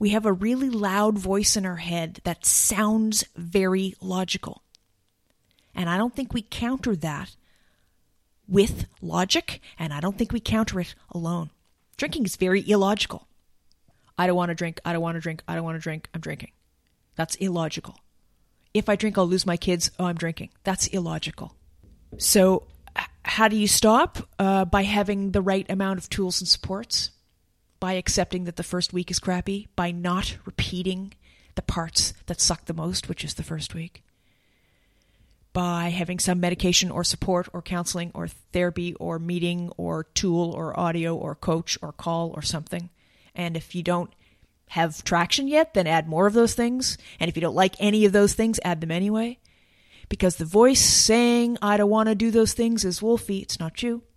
We have a really loud voice in our head that sounds very logical. And I don't think we counter that with logic, and I don't think we counter it alone. Drinking is very illogical. I don't want to drink, I don't want to drink, I don't want to drink, I'm drinking. That's illogical. If I drink, I'll lose my kids, oh, I'm drinking. That's illogical. So how do you stop? By having the right amount of tools and supports, by accepting that the first week is crappy, by not repeating the parts that suck the most, which is the first week, by having some medication or support or counseling or therapy or meeting or tool or audio or coach or call or something. And if you don't have traction yet, then add more of those things. And if you don't like any of those things, add them anyway. Because the voice saying, I don't want to do those things is Wolfie. It's not you.